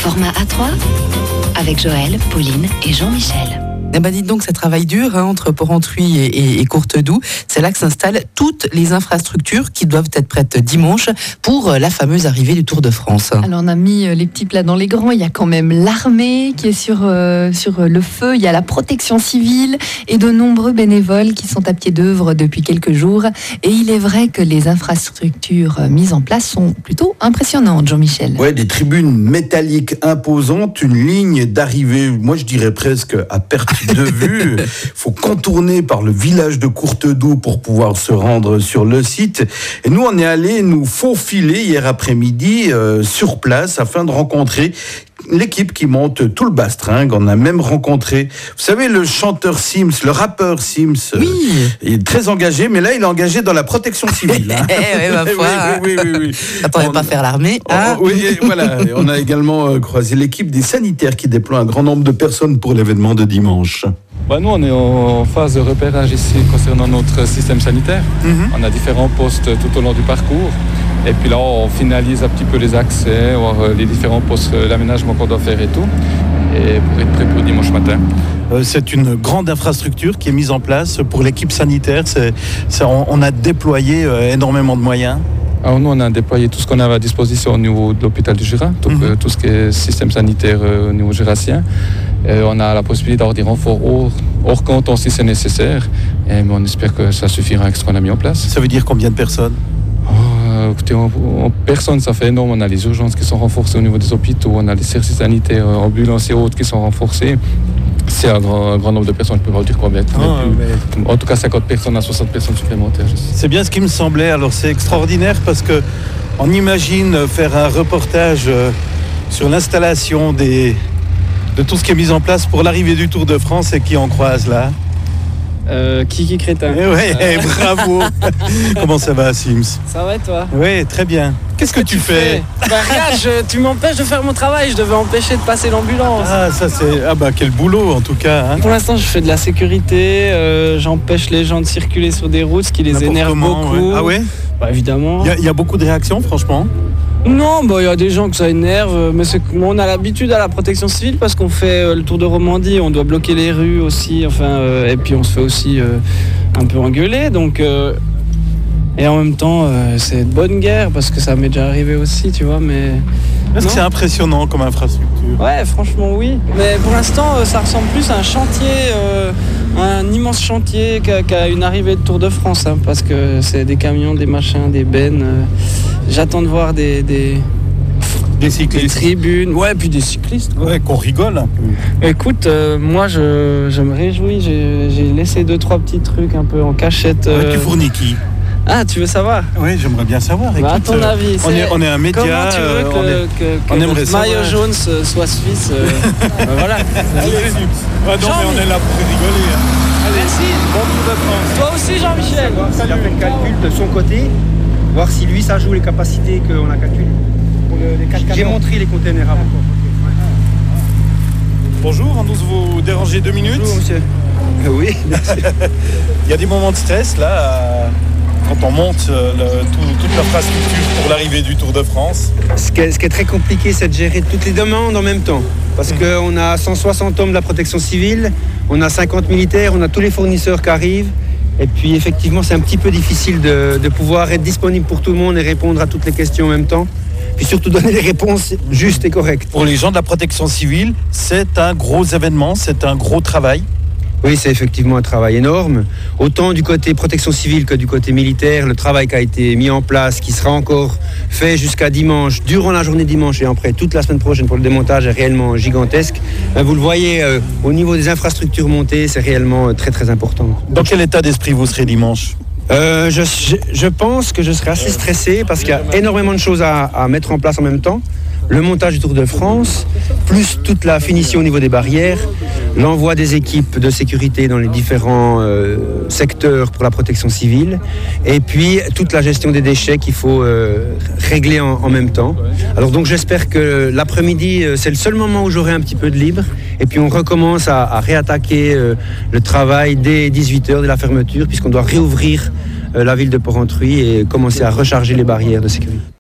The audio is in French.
Format A3 avec Joël, Pauline et Jean-Michel. Eh ben dites donc, ça travaille dur entre Porrentruy et Courtedoux. C'est là que s'installent toutes les infrastructures qui doivent être prêtes dimanche pour la fameuse arrivée du Tour de France. Alors on a mis les petits plats dans les grands. Il y a quand même l'armée qui est sur le feu. Il y a la protection civile et de nombreux bénévoles qui sont à pied d'œuvre depuis quelques jours. Et il est vrai que les infrastructures mises en place sont plutôt impressionnantes, Jean-Michel. Ouais, des tribunes métalliques imposantes, une ligne d'arrivée, moi je dirais presque à perte de vue. Il faut contourner par le village de Courtedoux pour pouvoir se rendre sur le site. Et nous, on est allés nous faufiler hier après-midi sur place afin de rencontrer l'équipe qui monte tout le bastringue. On a même rencontré, vous savez, le chanteur Sims, le rappeur Sims. Oui. Il est très engagé, mais là, il est engagé dans la protection civile. Hein. Oui, ma foi. Oui. Attends, pas faire l'armée. Hein. Oui, voilà. On a également croisé l'équipe des sanitaires qui déploie un grand nombre de personnes pour l'événement de dimanche. Nous, on est en phase de repérage ici concernant notre système sanitaire. On a différents postes tout au long du parcours. Et puis là, on finalise un petit peu les accès, voir les différents postes, l'aménagement qu'on doit faire et tout. Et pour être prêt pour dimanche matin. C'est une grande infrastructure qui est mise en place pour l'équipe sanitaire. On a déployé énormément de moyens. Alors nous, on a déployé tout ce qu'on avait à disposition au niveau de l'hôpital du Jura, donc tout ce qui est système sanitaire au niveau jurassien. On a la possibilité d'avoir des renforts hors canton si c'est nécessaire. Et on espère que ça suffira avec ce qu'on a mis en place. Ça veut dire combien de personnes ? Écoutez, en personne, ça fait énorme. On a les urgences qui sont renforcées au niveau des hôpitaux, on a les services sanitaires, ambulances et autres qui sont renforcés. C'est un grand nombre de personnes, je ne peux pas dire combien. En tout cas, 50 personnes à 60 personnes supplémentaires. C'est bien ce qui me semblait. Alors c'est extraordinaire parce qu'on imagine faire un reportage sur l'installation de tout ce qui est mis en place pour l'arrivée du Tour de France et qui en croise là. Kiki Crétin. Bravo. Comment ça va, Sims ? Ça va et toi ? Oui, très bien. Qu'est-ce que tu fais ? Regarde, tu m'empêches de faire mon travail. Je devais empêcher de passer l'ambulance. Quel boulot en tout cas. Hein. Pour l'instant, je fais de la sécurité. J'empêche les gens de circuler sur des routes, ce qui les énerve beaucoup. Ouais. Ah ouais ? Évidemment. Il y a beaucoup de réactions, franchement. Non, il y a des gens que ça énerve, mais on a l'habitude à la protection civile parce qu'on fait le Tour de Romandie, on doit bloquer les rues aussi, et puis on se fait aussi un peu engueuler, donc et en même temps c'est de bonne guerre parce que ça m'est déjà arrivé aussi, tu vois, mais... Est-ce que c'est impressionnant comme infrastructure ? Ouais, franchement oui, mais pour l'instant ça ressemble plus à un chantier, un immense chantier qu'à une arrivée de Tour de France, hein, parce que c'est des camions, des machins, des bennes. J'attends de voir des cyclistes, des tribunes, puis des cyclistes. Ouais, qu'on rigole un peu. Écoute, moi je me réjouis, j'ai laissé 2-3 petits trucs un peu en cachette. Tu fournis qui ? Ah, tu veux savoir ? Oui, j'aimerais bien savoir. Écoute, à ton avis, on est un média. Comment tu veux que notre maillot jaune soit suisse voilà. Allez, mais on est là pour rigoler. Hein. Merci. Bon Tour de France. Toi aussi, Jean-Michel. Il a fait le calcul de son côté, voir si lui ça joue les capacités qu'on a calculées. J'ai montré les containers avant. Bonjour, on ose vous déranger 2 minutes. Bonjour, monsieur. Oui, merci. Il y a des moments de stress là. Quand on monte toute l'infrastructure pour l'arrivée du Tour de France. Ce qui est très compliqué, c'est de gérer toutes les demandes en même temps. Parce qu'on a 160 hommes de la protection civile, on a 50 militaires, on a tous les fournisseurs qui arrivent. Et puis effectivement, c'est un petit peu difficile de pouvoir être disponible pour tout le monde et répondre à toutes les questions en même temps. Puis surtout donner les réponses justes et correctes. Pour les gens de la protection civile, c'est un gros événement, c'est un gros travail. Oui, c'est effectivement un travail énorme. Autant du côté protection civile que du côté militaire, le travail qui a été mis en place, qui sera encore fait jusqu'à dimanche, durant la journée dimanche et après toute la semaine prochaine pour le démontage est réellement gigantesque. Vous le voyez, au niveau des infrastructures montées, c'est réellement très très important. Dans quel état d'esprit vous serez dimanche ? Je pense que je serai assez stressé parce qu'il y a énormément de choses à mettre en place en même temps. Le montage du Tour de France, plus toute la finition au niveau des barrières, l'envoi des équipes de sécurité dans les différents secteurs pour la protection civile, et puis toute la gestion des déchets qu'il faut régler en même temps. Alors donc j'espère que l'après-midi, c'est le seul moment où j'aurai un petit peu de libre, et puis on recommence à réattaquer le travail dès 18h de la fermeture, puisqu'on doit réouvrir la ville de Porrentruy et commencer à recharger les barrières de sécurité.